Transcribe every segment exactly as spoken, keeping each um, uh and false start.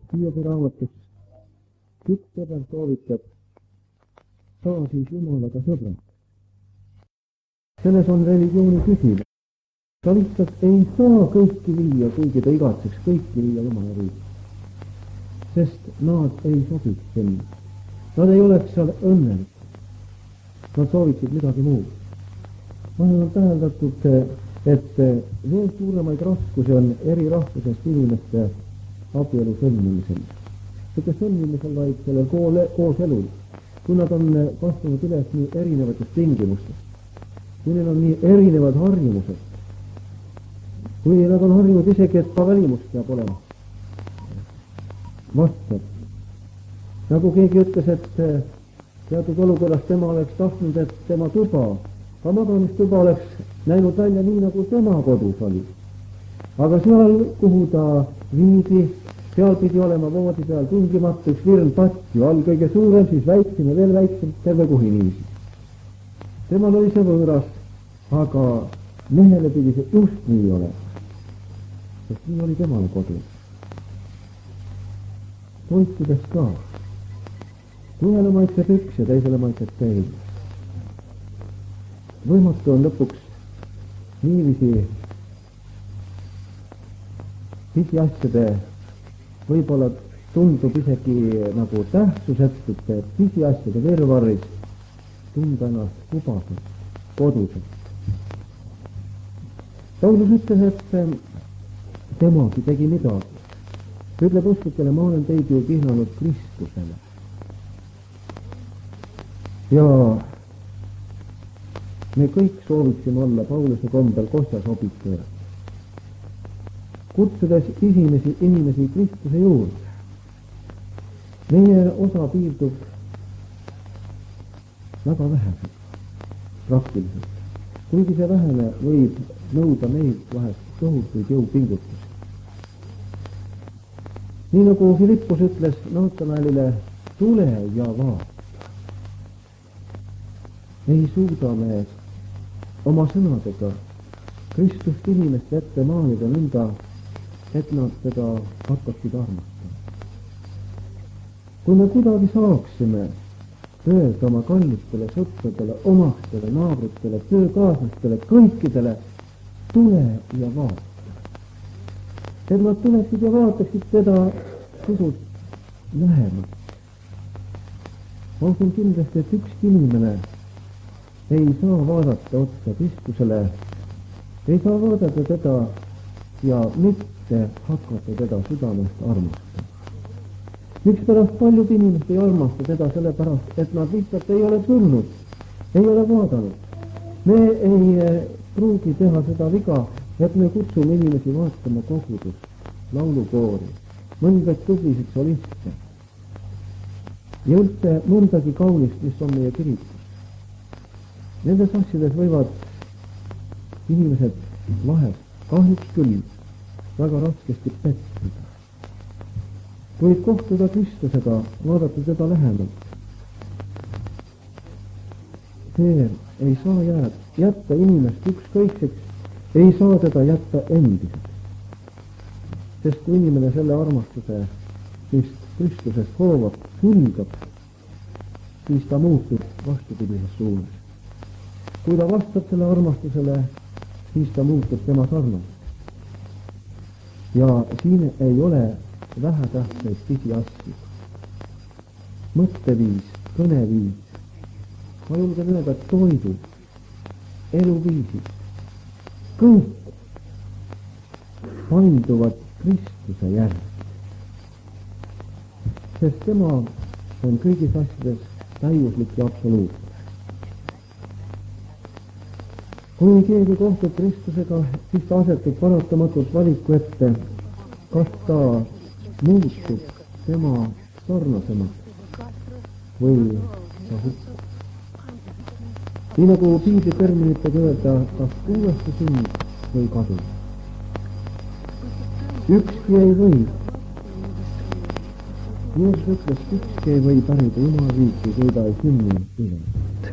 Hiobi raamatus üks sõber soovitab, saa siis Jumalaga sõbrad. Selles on religiooni küsimus. Ta lihtsalt ei saa kõiki viia, kuigi ta igatseks kõiki viia Jumala riiki. Sest nad ei sobiks sinna. Nad ei oleks seal õnnelikud. Nad sooviksid midagi muud. Vahel on täheldatud, et veel suuremaid raskusi on eri rahvusest inimeste abielu sõlmimisel. Seda sõlmimisel vaid sellel koole, koos elul. Kui nad on kasvanud üles nii erinevatest tingimustest, kui neil on nii erinevad harjumused, kui nad on harjunud isegi, et ka välimus peab olema vastav. Nagu keegi ütles, et teatud olukorras tema oleks tahtnud, et tema tuba, ka magamistuba oleks näinud välja nii, nagu tema kodus oli. Aga seal, kuhu ta viidi, seal pidi olema voodi peal tingimata üks virn patju, all kõige suurem, siis väiksem ja veel väiksem, terve kuhi niiviisi. Temal oli see võõras, aga mehele pidi see just nii olema, sest nii oli temale kodus. Toitudes ka. Ühele maitseb üks ja teisele maitseb teine. Võimatu on lõpuks niiviisi pisiasjade võib-olla tundub isegi nagu tähtsusetute pisiasjade virvarris tunda ennast kubaselt, koduselt. Paulus ütles, et temagi tegi midagi. Ütleb usklikele, ma olen teid ju kihnanud Kristusele. Ja me kõik sooviksime olla Pauluse kombel kosjasobitööd, kutsudes inimesi, inimesi Kristuse juurde. Meie osa piirdub väga vähesega, praktiliselt. Kuigi see vähene võib nõuda meilt vahest tohutuid jõupingutusi. Nii nagu Filippus ütles Naatanaelile, tule ja vaata. Ei suuda me oma sõnadega Kristust inimeste ette maalida nõnda, et nad teda hakkaksid armastama. Kui me kuidagi saaksime öelda oma kallistele sõpradele, omastele, naabritele, töökaaslastele, kõikidele, tule ja vaata. Et nad tuleksid ja vaataksid teda pisut lähemalt. Ma usun kindlasti, et ükski inimene ei saa vaadata otsa Kristusele, ei saa vaadata teda ja mitte hakata teda südamest armastama. Miks pärast paljud inimesed ei armasta teda sellepärast, et nad lihtsalt ei ole tulnud, ei ole vaadanud. Me ei pruugi teha seda viga, et me kutsume inimesi vaatama kogudust, laulukoori, mõndaid tublisid soliste ja üldse mõndagi kaunist, mis on meie kirikus. Nendes asjades võivad inimesed vahest, kahjuks küll, väga raskesti pettuda. Kuid kohtuda Kristusega, vaadata teda lähemalt. See ei saa jääda, jätta inimest ükskõikseks, ei saa teda jätta endiseks. Sest kui inimene selle armastuse, mis Kristusest hoovab, hülgab, siis ta muutub vastupidises suunas. Kui ta vastab selle armastusele, siis ta muutub tema sarnaseks. Ja siin ei ole vähetähtsaid pisiasju. Mõtteviis, kõneviis, ma julgen öelda, et toidud, eluviisid, kõik painduvad Kristuse järgi. Sest tema on kõigis asjades täiuslik ja absoluutne. Kui keegi kohtub Kristusega, siis ta asetub paratamatult valiku ette, kas ta muutub tema sarnasemaks või ta hukkub. Nii nagu piibli terminitega öelda, kas uuesti sünd või kadu. Ükski ei või. Jeesus ütles, ükski ei või pärida Jumala riiki, kui ta ei sünni üle.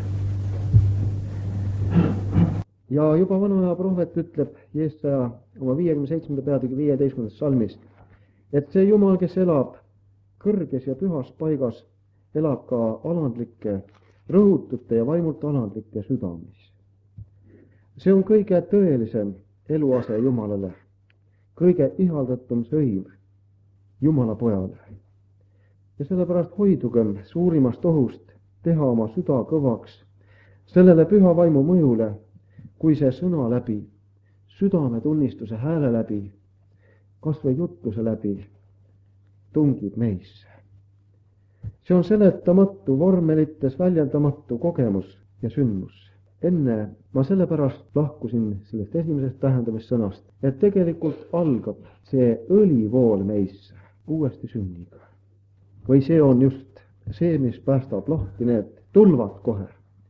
Ja juba vana prohvet ütleb Jeesaja oma viiekümne seitsmenda peatüki viieteistkümnendas salmis, et see Jumal, kes elab kõrges ja pühas paigas elab ka alandlike, rõhutute ja vaimult alandlike südamis. See on kõige tõelisem eluase Jumalale, kõige ihaldatum sõim Jumala pojale. Ja sellepärast hoidugem suurimast ohust teha oma süda kõvaks sellele püha vaimu mõjule, kui see sõna läbi, südametunnistuse hääle läbi, kas või jutluse läbi tungib meisse. See on seletamatu, vormelites väljendamatu kogemus ja sündmus. Enne ma sellepärast lahkusin sellest esimesest tähendamissõnast, et tegelikult algab see õlivool meisse uuesti sünniga. Või see on just see, mis päästab lahti need tulvad kohe.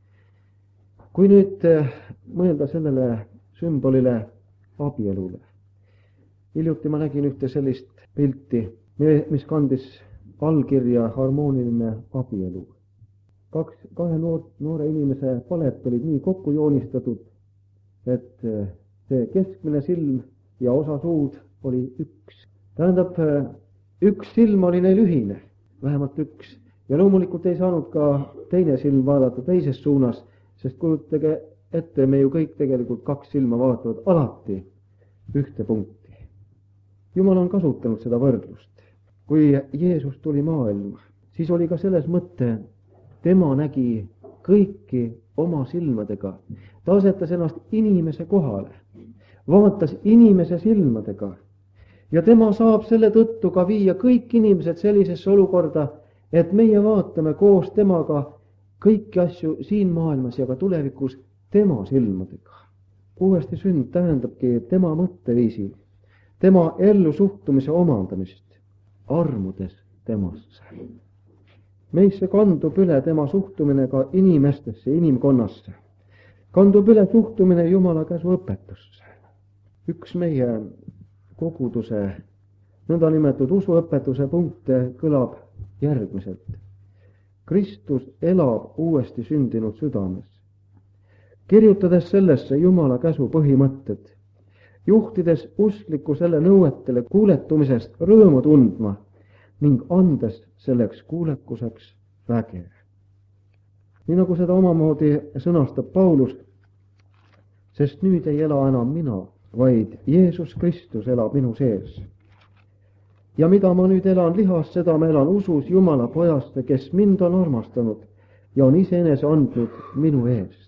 Kui nüüd mõelda sellele sümbolile abielule. Hiljuti ma nägin ühte sellist pilti, mis kandis allkirja harmooniline abielu. Kaks, kahe noor, noore inimese palet olid nii kokku joonistatud, et see keskmine silm ja osa suud oli üks. Tähendab, üks silm oli neil ühine, vähemalt üks. Ja loomulikult ei saanud ka teine silm vaadata teises suunas, sest kujutage ette, me ju kõik tegelikult kaks silma vaatavad alati ühte punkti. Jumal on kasutanud seda võrdlust. Kui Jeesus tuli maailma, siis oli ka selles mõtte, tema nägi kõiki oma silmadega. Ta asetas ennast inimese kohale, vaatas inimese silmadega ja tema saab selle tõttu ka viia kõik inimesed sellisesse olukorda, et meie vaatame koos temaga kõiki asju siin maailmas ja ka tulevikus tema silmadega. Uuesti sünd tähendabki tema mõtteviisi, tema ellu suhtumise omandamist, armudes temasse. Meisse kandub üle tema suhtumine ka inimestesse, inimkonnasse. Kandub üle suhtumine Jumala käsu õpetusse. Üks meie koguduse nõndanimetatud usuõpetuse punkte kõlab järgmiselt. Kristus elab uuesti sündinud südames. Kirjutades sellesse Jumala käsu põhimõtted, juhtides uskliku selle nõuetele kuuletumisest rõõmu tundma ning andes selleks kuulekuseks väge. Nii nagu seda omamoodi sõnastab Paulus, sest nüüd ei ela enam mina, vaid Jeesus Kristus elab minu sees. Ja mida ma nüüd elan lihas, seda ma elan usus Jumala pojasse, kes mind on armastanud ja on iseenese andnud minu eest.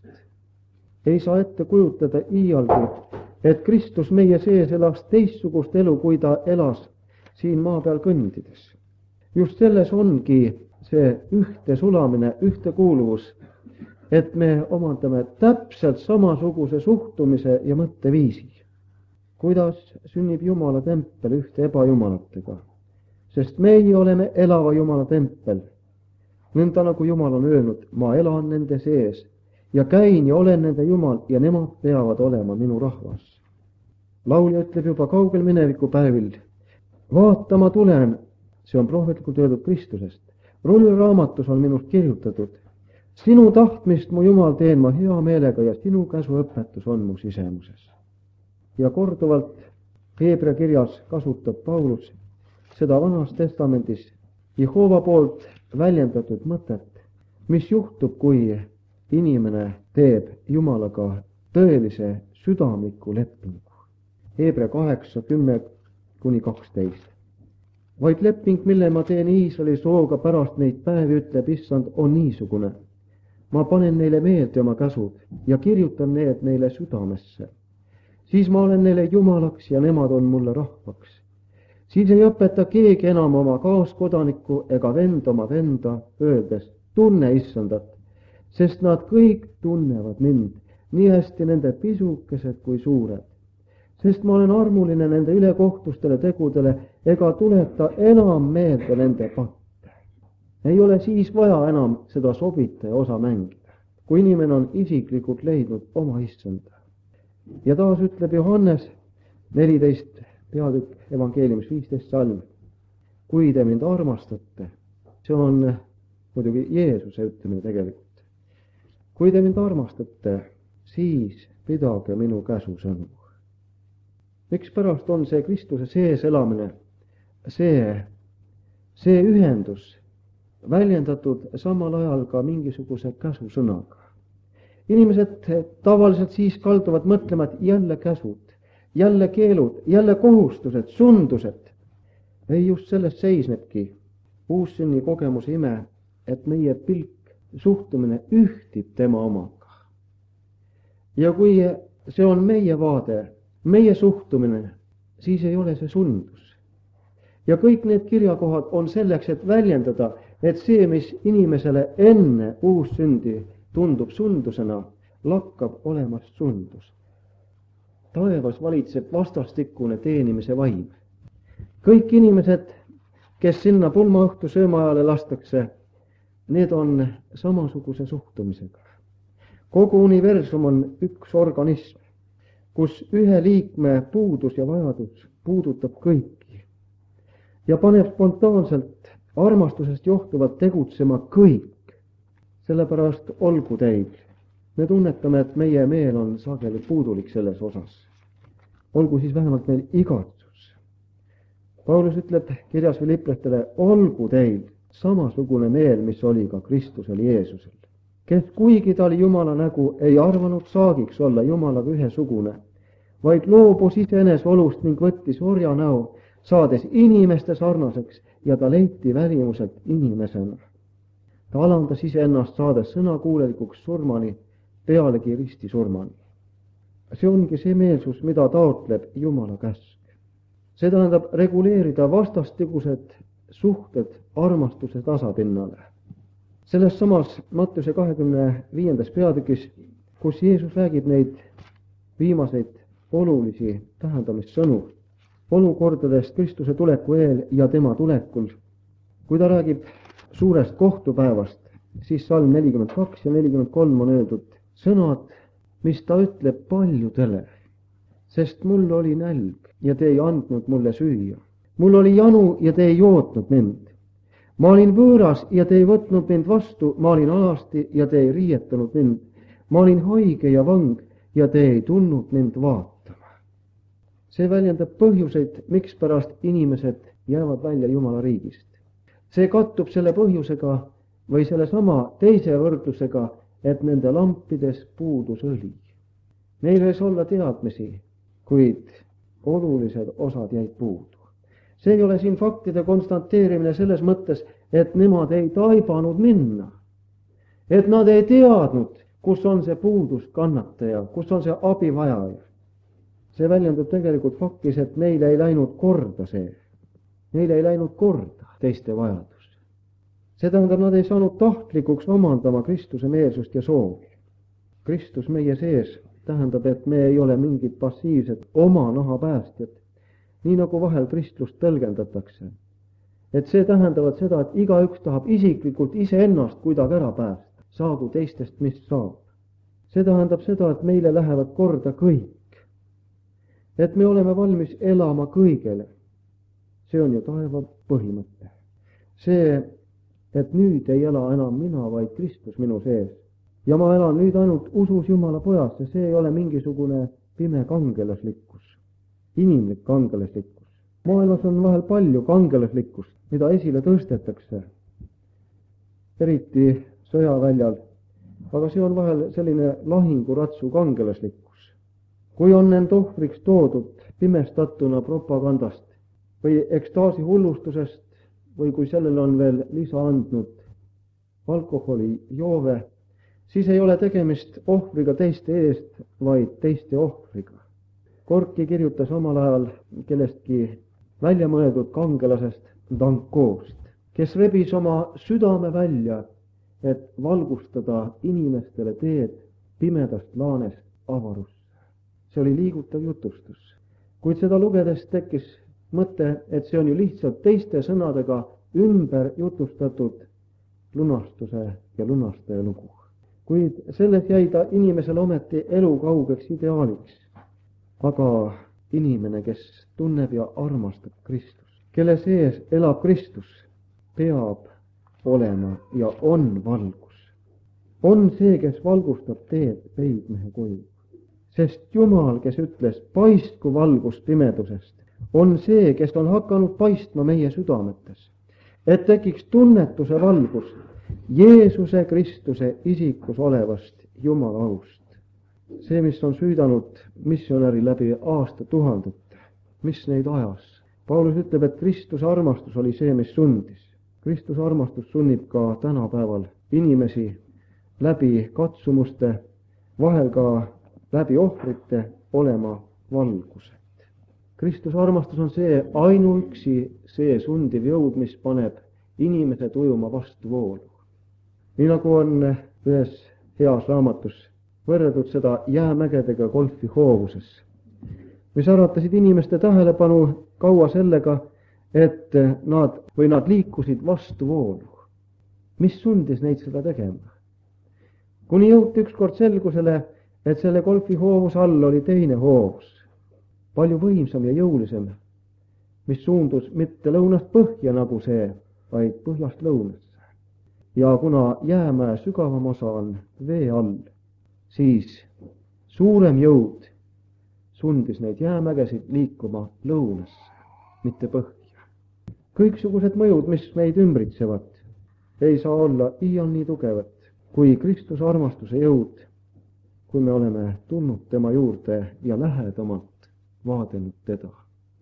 Ei saa ette kujutada iialgi, et Kristus meie sees elaks teistsugust elu, kui ta elas siin maa peal kõndides. Just selles ongi see ühte sulamine, ühte kuuluvus, et me omandame täpselt samasuguse suhtumise ja mõtteviisi. Kuidas sünnib Jumala tempel ühte ebajumalatega? Sest meie oleme elava Jumala tempel. Nõnda nagu Jumal on öelnud, ma elan nende sees ja käin ja olen nende Jumal ja nemad peavad olema minu rahvas. Laulja ütleb juba kaugel mineviku päevil, vaata ma tulen, see on prohvetlikult öeldud Kristusest. Rullraamatus on minust kirjutatud, sinu tahtmist mu Jumal teen ma hea meelega ja sinu käsu õpetus on mu sisemuses. Ja korduvalt Hebra kirjas kasutab Paulus seda Vanas Testamendis Jehova poolt väljendatud mõtet, mis juhtub, kui inimene teeb Jumalaga tõelise südamliku lepingu. Hebra kaheksa, kümme kuni kaksteist. Vaid leping, mille ma teen Iisraeli sooga pärast neid päevi, ütleb issand, on niisugune. Ma panen neile meelde oma käsud ja kirjutan need neile südamesse. Siis ma olen neile Jumalaks ja nemad on mulle rahvaks. Siis ei õpeta keegi enam oma kaaskodanikku ega vend oma venda, öeldes, tunne issandat, sest nad kõik tunnevad mind, nii hästi nende pisukesed kui suured. Sest ma olen armuline nende ülekohtustele tegudele ega tuleta enam meelde nende patte. Ei ole siis vaja enam seda sobita ja osa mängida, kui inimene on isiklikult leidnud oma issanda. Ja taas ütleb Johannes neliteist peatükk evangeeliumis viisteist salm. Kui te mind armastate, see on muidugi Jeesuse ütlemine tegelikult. Kui te mind armastate, siis pidage minu käsusõnu. Miks pärast on see Kristuse sees elamine, see see ühendus väljendatud samal ajal ka mingisuguse käsusõnaga. Inimesed tavaliselt siis kalduvad mõtlema, et jälle käsud, jälle keelud, jälle kohustused, sundused. ei, just sellest seisnebki uussünni kogemuse ime, et meie pilk, suhtumine ühtib tema omaga. Ja kui see on meie vaade, meie suhtumine, siis ei ole see sundus. Ja kõik need kirjakohad on selleks, et väljendada, et see, mis inimesele enne uussündi tundub sundusena, lakkab olemast sundus. Taevas valitseb vastastikune teenimise vaim. Kõik inimesed, kes sinna pulmaõhtu söömaajale lastakse, need on samasuguse suhtumisega. Kogu universum on üks organism, kus ühe liikme puudus ja vajadus puudutab kõiki ja paneb spontaanselt armastusest johtuvalt tegutsema kõik. Sellepärast olgu teil. Me tunnetame, et meie meel on sageli puudulik selles osas. Olgu siis vähemalt meil igatsus. Paulus ütleb kirjas Filiplastele, olgu teil samasugune meel, mis oli ka Kristusel Jeesusel, kes kuigi ta oli Jumala nägu, ei arvanud saagiks olla Jumalaga ühesugune, vaid loobus iseenese olust ning võttis orja näo, saades inimeste sarnaseks ja ta leiti välimuselt inimesena. Ta alandas iseennast, saades sõnakuulelikuks surmani, pealegi risti surmani. See ongi see meelsus, mida taotleb Jumala käsk. See tähendab reguleerida vastastikused suhted armastuse tasapinnale. Selles samas Mattiuse kahekümne viiendas peatükis, kus Jeesus räägib neid viimaseid olulisi tähendamissõnu olukordadest Kristuse tuleku eel ja tema tulekul. Kui ta räägib suurest kohtupäevast, siis salm nelikümmend kaks ja nelikümmend kolm on öeldud sõnad, mis ta ütleb paljudele, sest mul oli nälg ja te ei andnud mulle süüa. Mul oli janu ja te ei jootnud mind. Ma olin võõras ja te ei võtnud mind vastu, ma olin alasti ja te ei riietanud mind. Ma olin haige ja vang ja te ei tulnud mind vaatama. See väljendab põhjuseid, miks pärast inimesed jäävad välja Jumala riigist. See kattub selle põhjusega või selle sama teise võrdlusega, et nende lampides puudus õli. Neil võis olla teadmisi, kuid olulised osad jäid puudu. See ei ole siin faktide konstanteerimine selles mõttes, et nemad ei taibanud minna. Et nad ei teadnud, kus on see puudus kannataja, kus on see abivajaja. See väljendub tegelikult faktis, et neil ei läinud korda see. Neil ei läinud korda teiste vajadus. See tähendab, nad ei saanud tahtlikuks omandama Kristuse meelsust ja soovi. Kristus meie sees tähendab, et me ei ole mingid passiivsed oma naha päästjad, nii nagu vahel kristlust tõlgendatakse. Et see tähendavad seda, et igaüks tahab isiklikult iseennast kuidagi ära päästa, saagu teistest, mis saab. See tähendab seda, et meile lähevad korda kõik. Et me oleme valmis elama kõigele. See on ju taeva põhimõte. See, et nüüd ei ela enam mina, vaid Kristus minu sees. Ja ma elan nüüd ainult usus Jumala pojasse, see ei ole mingisugune pime kangelaslikkus, inimlik kangelaslikkus. Maailmas on vahel palju kangelaslikkust, mida esile tõstetakse, eriti sõjaväljal, aga see on vahel selline lahinguratsu kangelaslikkus. Kui on end ohvriks toodud pimestatuna propagandast või ekstaasi hullustusest või kui sellele on veel lisa andnud alkoholi joove, siis ei ole tegemist ohvriga teiste eest, vaid teiste ohvriga. Korki kirjutas omal ajal kellestki väljamõeldud kangelasest Dankoost, kes rebis oma südame välja, et valgustada inimestele teed pimedast laanest avarusse. See oli liigutav jutustus. Kuid seda lugedes tekkis mõte, et see on ju lihtsalt teiste sõnadega ümber jutustatud lunastuse ja lunastaja lugu. Kuid selles jäi ta inimesele ometi elu kaugeks ideaaliks. Aga inimene, kes tunneb ja armastab Kristus, kelle sees elab Kristus, peab olema ja on valgus. On see, kes valgustab teed peigmehe koju. Sest Jumal, kes ütles, paistku valgus pimedusest, on see, kes on hakanud paistma meie südametes, et tekiks tunnetuse valgus Jeesuse Kristuse isikus olevast Jumala aust. See, mis on süüdanud missionäri läbi aastatuhandete, mis neid ajas. Paulus ütleb, et Kristuse armastus oli see, mis sundis. Kristuse armastus sunnib ka tänapäeval inimesi läbi katsumuste, vahel ka läbi ohvrite olema valgused. Kristuse armastus on see ainuüksi see sundiv jõud, mis paneb inimese tujuma vastu voolu. Nii nagu on ühes heas raamatus võrreldud seda jäämägedega golfi hoovuses, mis äratasid inimeste tähelepanu kaua sellega, et nad või nad liikusid vastu voolu. Mis sundis neid seda tegema? Kuni jõuti ükskord selgusele, et selle golfi hoovuse all oli teine hoovus, palju võimsam ja jõulisem, mis suundus mitte lõunast põhja nagu see, vaid põhjast lõunasse. Ja kuna jäämäe sügavam osa on vee all, siis suurem jõud sundis neid jäämägesid liikuma lõunasse, mitte põhja. Kõiksugused mõjud, mis meid ümbritsevad, ei saa olla iial nii tugevad kui Kristuse armastuse jõud, kui me oleme tulnud tema juurde ja lähedamalt vaadelnud teda.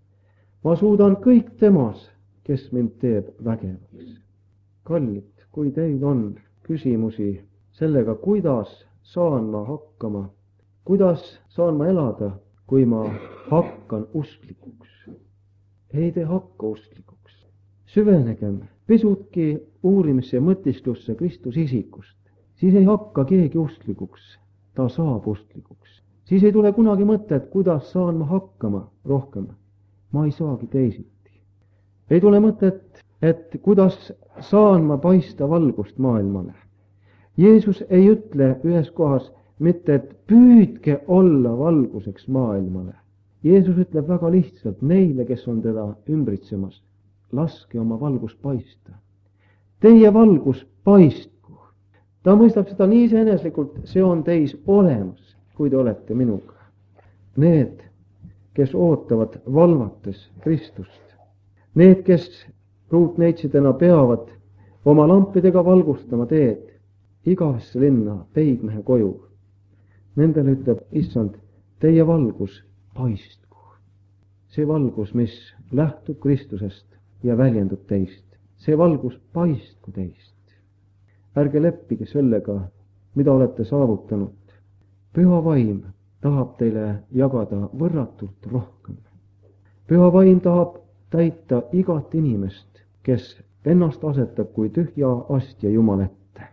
Ma suudan kõik temas, kes mind teeb vägevaks. Kallid, kui teil on küsimusi sellega, kuidas saan ma hakkama, kuidas saan ma elada, kui ma hakkan usklikuks. Ei te hakka usklikuks. Süvenegem pisutki uurimisse ja mõtistlusse Kristuse isikust. Siis ei hakka keegi usklikuks, ta saab usklikuks. Siis ei tule kunagi mõtet, kuidas saan ma hakkama rohkem. Ma ei saagi teisiti. Ei tule mõtet, et kuidas saan ma paista valgust maailmale. Jeesus ei ütle ühes kohas mitte, et püüdke olla valguseks maailmale. Jeesus ütleb väga lihtsalt neile, kes on teda ümbritsemas. Laske oma valgus paista. Teie valgus paistku. Ta mõistab seda nii iseeneslikult, see on teis olemas, kui te olete minuga. Need, kes ootavad valvates Kristust, need, kes ruutneitsidena peavad oma lampidega valgustama teed igasse linna peigmehe koju. Nendele ütleb issand, teie valgus paistku. See valgus, mis lähtub Kristusest ja väljendub teist. See valgus paistku teist. Ärge leppige sellega, mida olete saavutanud. Püha vaim tahab teile jagada võrratult rohkem. Püha vaim tahab täita igat inimest, kes ennast asetab kui tühja astja Jumal ette.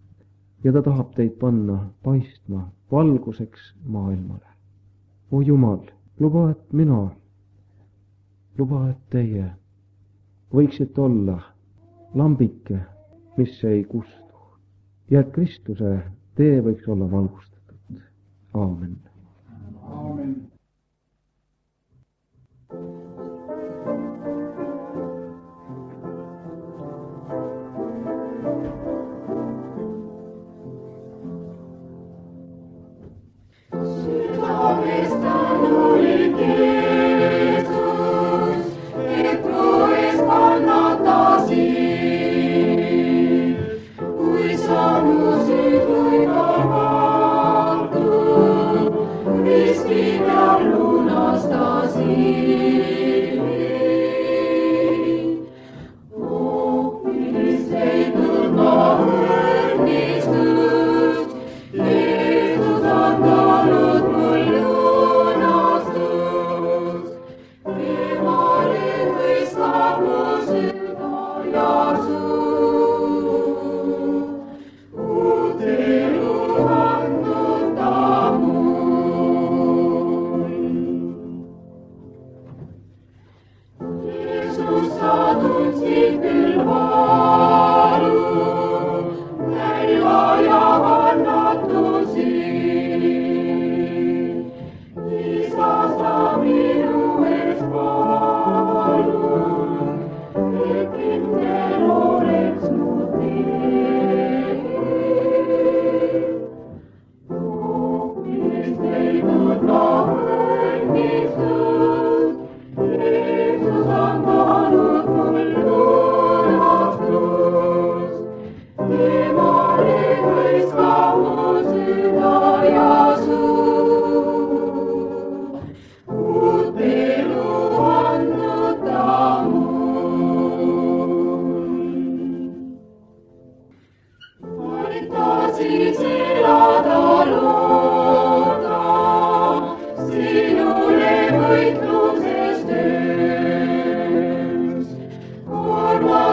Ja ta tahab teid panna paistma valguseks maailmale. O Jumal, luba, et mina, luba, et teie võiksite olla lambike, mis ei kustu. Ja et Kristuse tee võiks olla valgustatud. Aamen. Aamen. Thank you.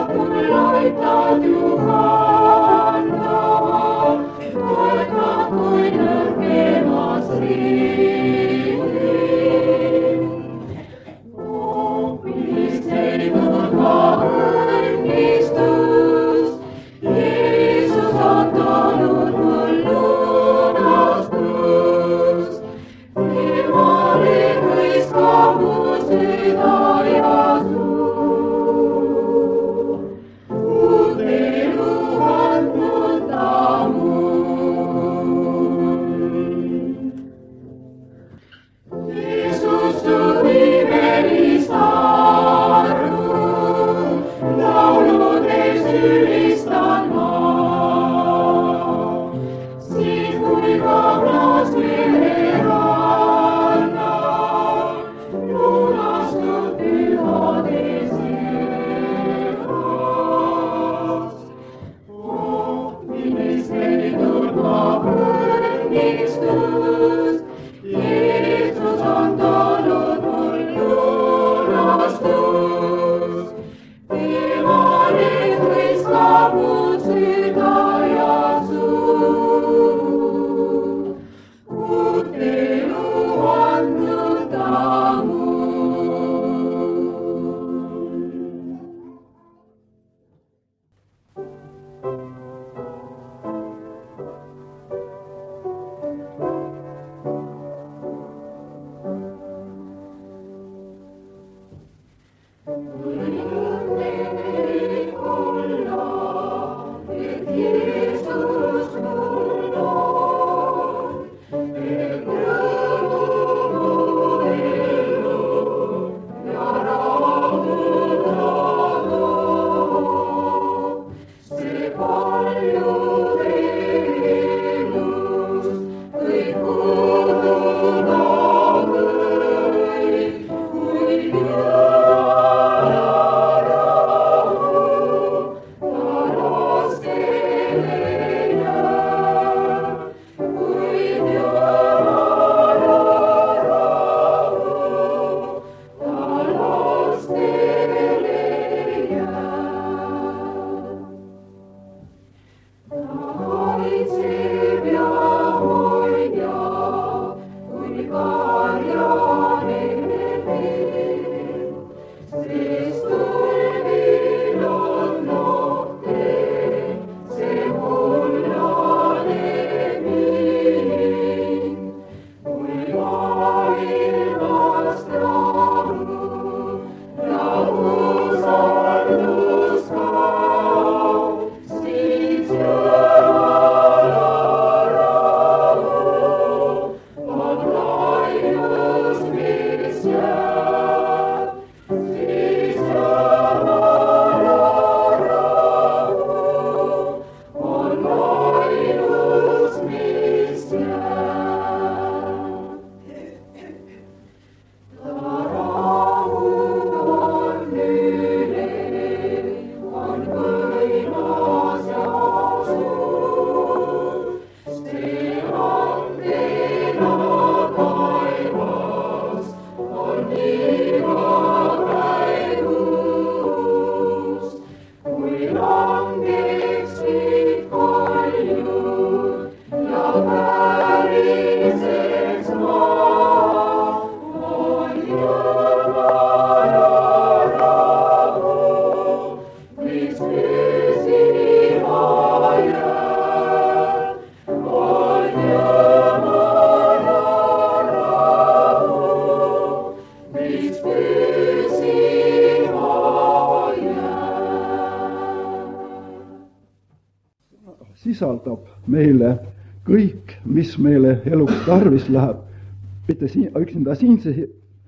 Sisaldab meile kõik, mis meile eluks tarvis läheb, mitte siin, üksinda siinses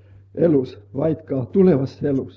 elus, vaid ka tulevas elus.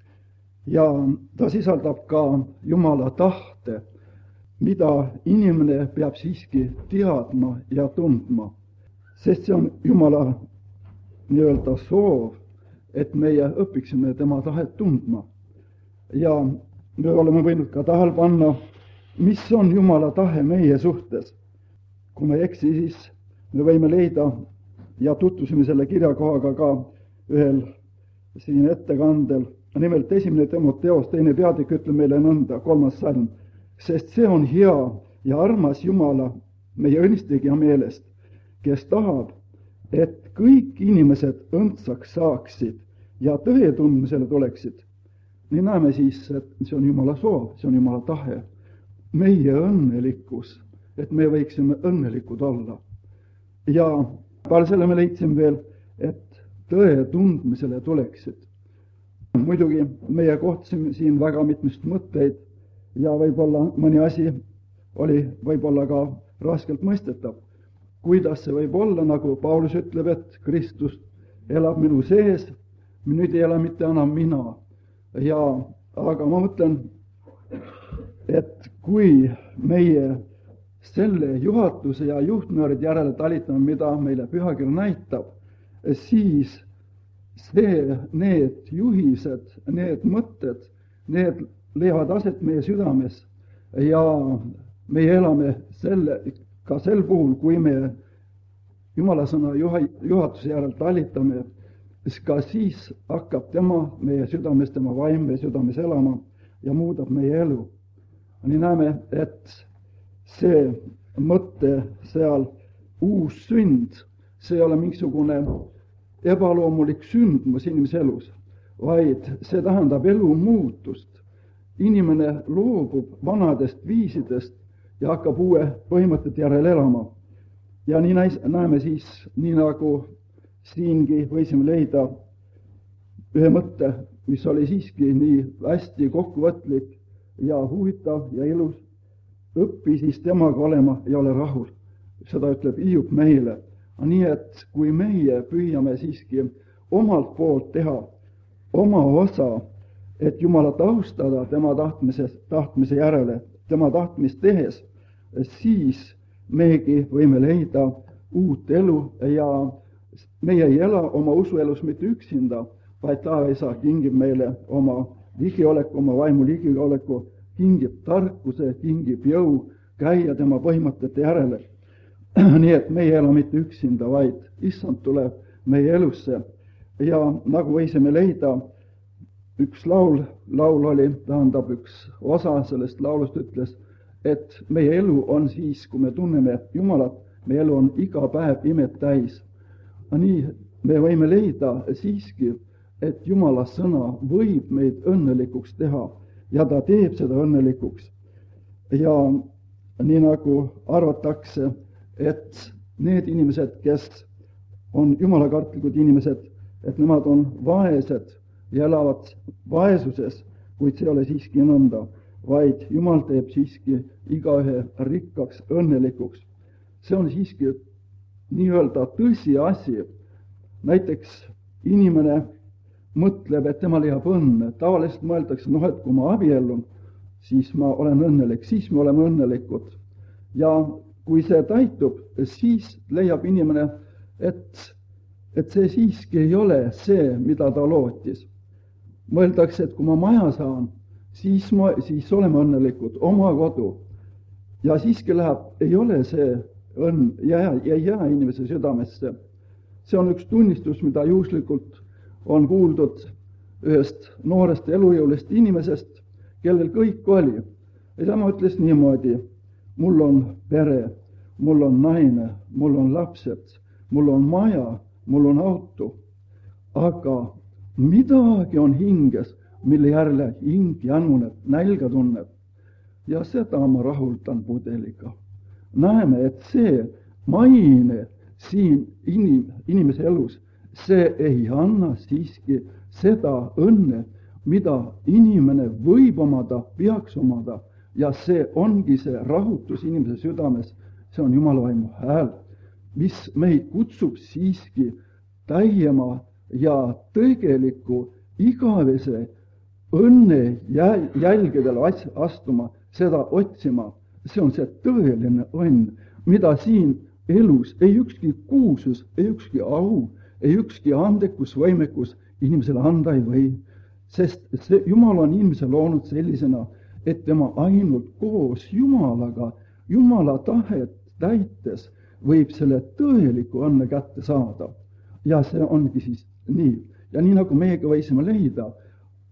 Ja ta sisaldab ka Jumala tahte, mida inimene peab siiski teadma ja tundma, sest see on Jumala nii-öelda soov, et meie õpiksime tema tahet tundma. Ja me oleme võinud ka tähele panna, mis on Jumala tahe meie suhtes. Kui me eksi, siis me võime leida ja tutvusime selle kirjakohaga ka ühel siin ettekandel nimelt esimene Timoteos, teine peatükk ütleb meile nõnda, kolmas salm, sest see on hea ja armas Jumala, meie õnnistegija meelest, kes tahab, et kõik inimesed õndsaks saaksid ja tõe tundmisele tuleksid. Nii näeme siis, et see on Jumala soov, see on Jumala tahe. Meie õnnelikkus, et me võiksime õnnelikud olla. Ja peale selle me leidsime veel, et tõe tundmisele tuleksid. Muidugi meie kohtasime siin väga mitmest mõtteid ja võib-olla mõni asi oli võib-olla ka raskelt mõistetav. Kuidas see võib olla, nagu Paulus ütleb, et Kristus elab minu sees, nüüd ei ela mitte enam mina. Ja, aga ma mõtlen, et kui meie selle juhatuse ja juhtnöörid järele talitame, mida meile pühakiri näitab, siis see, need juhised, need mõtted, need leiavad aset meie südames ja meie elame selle, ka sel puhul, kui me Jumala sõna juhatuse järel talitame, ka siis hakkab tema meie südames, tema vaim meie südames elama ja muudab meie elu. Nii näeme, et see mõte seal uus sünd, see ei ole mingisugune ebaloomulik sündmus inimese elus, vaid see tähendab elu muutust. Inimene loobub vanadest viisidest ja hakkab uue põhimõtete järel elama. Ja nii näeme siis, nii nagu siingi võisime leida ühe mõtte, mis oli siiski nii hästi kokkuvõtlik ja huvitav ja ilus, õppi siis temaga olema ja ole rahul. Seda ütleb Hiiub meile. Nii et kui meie püüame siiski omalt poolt teha oma osa, et Jumalat austada tema tahtmise, tahtmise järele, tema tahtmist tehes, siis meiegi võime leida uut elu ja meie ei ela oma usuelus mitte üksinda, vaid Taevisa kingib meile oma ligioleku, oma vaimu ligioleku, kingib tarkuse, kingib jõu käia tema põhimõtete järele. Nii et meie ela mitte üksinda, vaid issand tuleb meie elusse. Ja nagu võisime leida, üks laul, laul oli, tähendab üks osa sellest laulust ütles, et meie elu on siis, kui me tunneme Jumalat, meie elu on iga päev imet täis. Nii me võime leida siiski, et Jumala sõna võib meid õnnelikuks teha ja ta teeb seda õnnelikuks. Ja nii nagu arvatakse, et need inimesed, kes on jumalakartlikud inimesed, et nemad on vaesed ja elavad vaesuses, kuid see ei ole siiski nõnda, vaid Jumal teeb siiski igaühe rikkaks, õnnelikuks. See on siiski nii-öelda tõsiasi. Näiteks inimene mõtleb, et tema leiab õnne. Tavaliselt mõeldakse, noh, et kui ma abiellun, siis ma olen õnnelik, siis me oleme õnnelikud. Ja kui see täitub, siis leiab inimene, et, et see siiski ei ole see, mida ta lootis. Mõeldakse, et kui ma maja saan, siis, ma, siis oleme õnnelikud, oma kodu. Ja siiski läheb, ei ole see õnn, ja ei jää inimese südamesse. See on üks tunnistus, mida juhuslikult on kuuldud ühest noorest elujõulist inimesest, kellel kõik oli. Ja tema ütles niimoodi, mul on pere, mul on naine, mul on lapsed, mul on maja, mul on auto, aga midagi on hinges, mille järele hing januneb, nälga tunneb. Ja seda ma rahuldan pudeliga. Näeme, et see maine siin inim, inimese elus, see ei anna siiski seda õnne, mida inimene võib omada, peaks omada. Ja see ongi see rahutus inimese südames, see on Jumala vaimu hääl, mis meid kutsub siiski täiema ja tegeliku igavese õnne jälgedele astuma, seda otsima. See on see tõeline õnn, mida siin elus ei ükski kuulsus, ei ükski au, ei ükski andekus, võimekus inimesele anda ei või. Sest see, Jumal on inimese loonud sellisena, et tema ainult koos Jumalaga, Jumala tahet täites võib selle tõeliku õnne kätte saada. Ja see ongi siis nii. Ja nii nagu meiega võisime leida,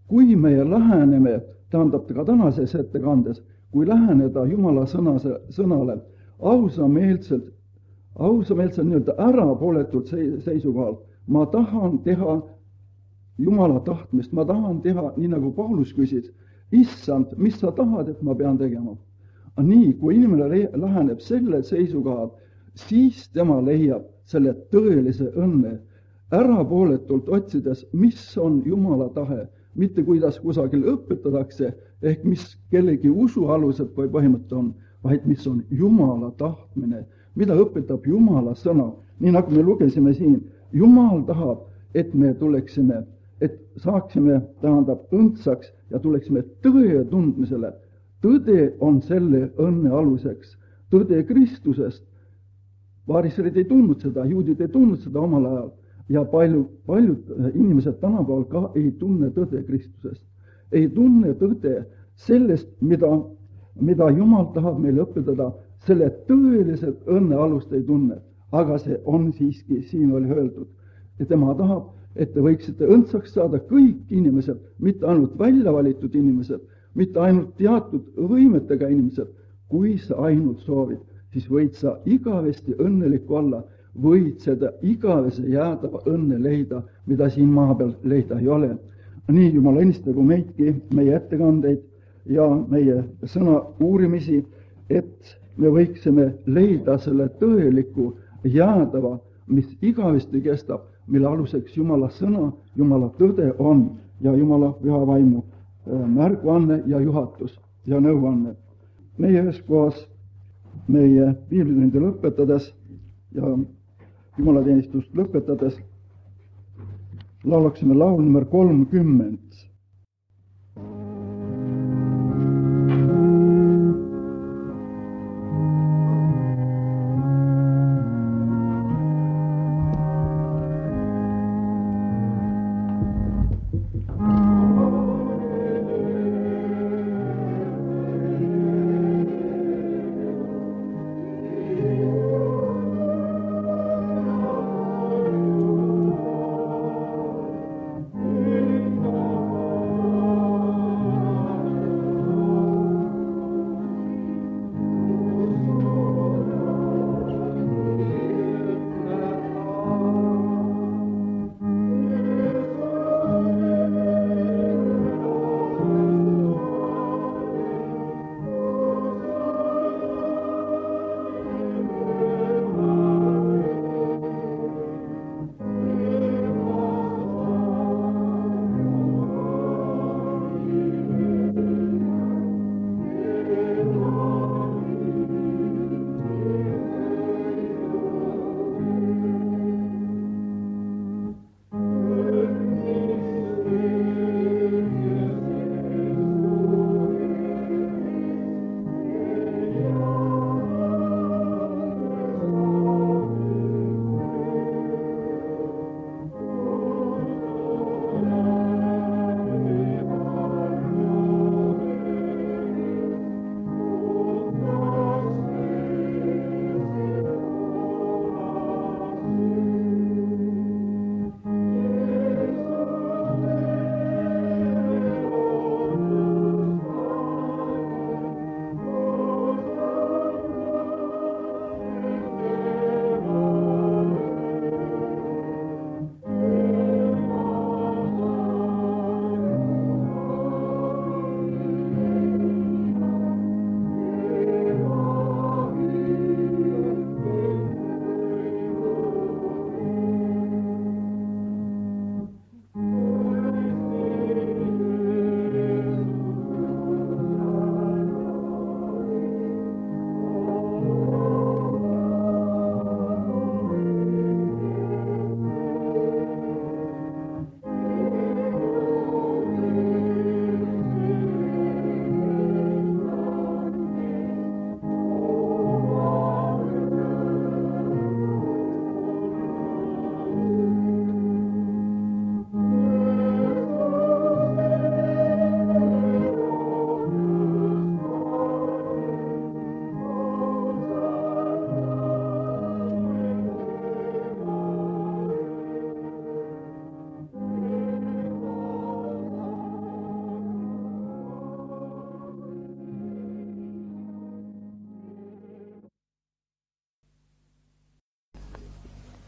kui me läheneme, tähendab ka tänases ettekandes, kui läheneda Jumala sõna, sõnale ausameelselt, ausameelselt nii-öelda ärapooletult seisukohalt, ma tahan teha Jumala tahtmist, ma tahan teha, nii nagu Paulus küsis, issand, mis sa tahad, et ma pean tegema? Nii, kui inimene läheneb selle seisukohalt, siis tema leiab selle tõelise õnne, ärapooletult otsides, mis on Jumala tahe, mitte kuidas kusagil õpetatakse, ehk mis kellegi usualused või põhimõte on, vaid mis on Jumala tahtmine, mida õpetab Jumala sõna. Nii nagu me lugesime siin, Jumal tahab, et me tuleksime, et saaksime, tähendab, õndsaks ja tuleksime tõe tundmisele. Tõde on selle õnne aluseks. Tõde Kristusest. Vaariserid ei tundnud seda, juudid ei tundnud seda omal ajal. Ja paljud, paljud inimesed tänapäeval ka ei tunne tõde Kristusest. Ei tunne tõde sellest, mida, mida Jumal tahab meile õpetada, selle tõeliselt õnne alust ei tunne. Aga see on siiski, siin oli öeldud, et tema tahab, et te võiksite õndsaks saada kõik inimesed, mitte ainult välja valitud inimesed, mitte ainult teatud võimetega inimesed. Kui sa ainult soovid, siis võid sa igavesti õnnelik olla, võid seda igavese jäädava õnne leida, mida siin maa peal leida ei ole. Nii Jumal õnnistagu meidki, meie ettekandeid ja meie sõna uurimisi, et me võiksime leida selle tõeliku jäädava, mis igavesti kestab, mille aluseks Jumala sõna, Jumala tõde on ja Jumala püha vaimu märguanne ja juhatus ja nõuanne. Meie ühes kohas meie piiblitundi lõpetades ja jumalateenistust lõpetades laulaksime laul number kolmkümmend.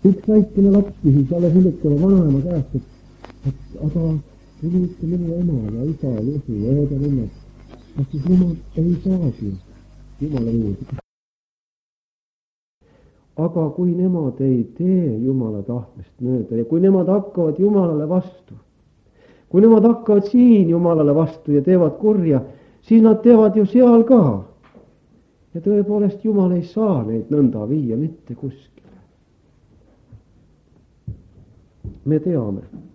üks väikene laps küsis alles hiljuti oma vanaema käest, et, et aga tuli ikka minu ema ja isa ja usu ja ööda nimed. Kas siis jumal ei saagi Jumala juurde? Aga kui nemad ei tee Jumala tahtmist mööda ja kui nemad hakkavad Jumalale vastu, kui nemad hakkavad siin Jumalale vastu ja teevad kurja, siis nad teevad ju seal ka. Ja tõepoolest Jumal ei saa neid nõnda viia mitte kuskile. Me teame,